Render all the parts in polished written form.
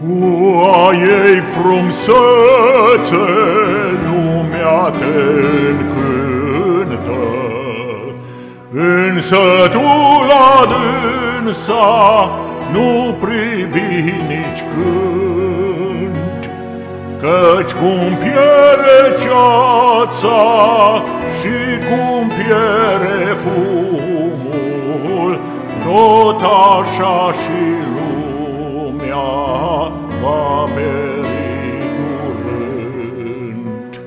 Cu a ei frumsețe lumea te încântă, însă tu la dânsa nu privi nici când, căci cum pierde ceața și cum pierde fumul, tot așa și lumea va pieri curând.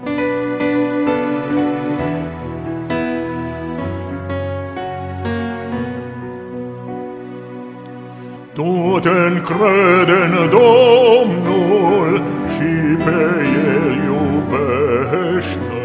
Tu te încrede în Domnul și pe El iubește,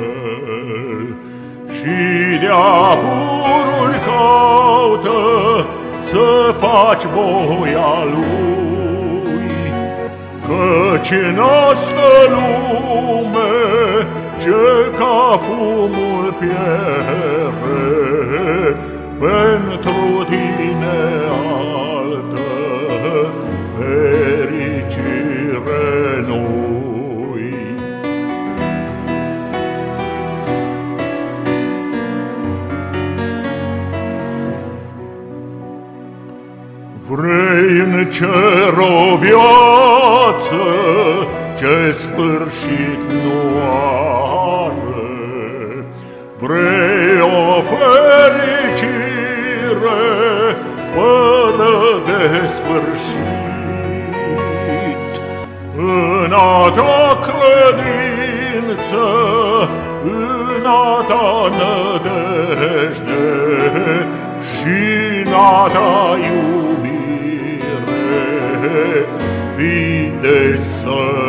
și de-a pururi caută să faci voia Lui, căci în asta lume ce ca fumul pierde, pentru tine altă fericire nu-i. Vrei în cer o viață ce sfârșit nu are, vrei o fericire fără de sfârșit, în a ta credință, în a ta nădejde și în a ta iubire, fii de